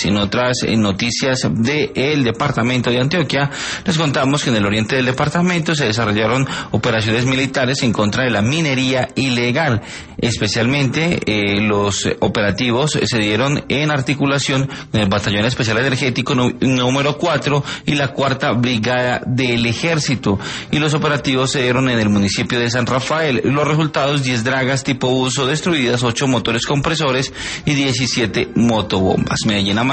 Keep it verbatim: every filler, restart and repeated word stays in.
En otras en noticias del departamento de Antioquia, les contamos que en el oriente del departamento se desarrollaron operaciones militares en contra de la minería ilegal. Especialmente eh, los operativos se dieron en articulación con el Batallón Especial Energético número cuatro y la Cuarta Brigada del Ejército. Y los operativos se dieron en el municipio de San Rafael. Los resultados: diez dragas tipo uso destruidas, ocho motores compresores y diecisiete motobombas. Medellín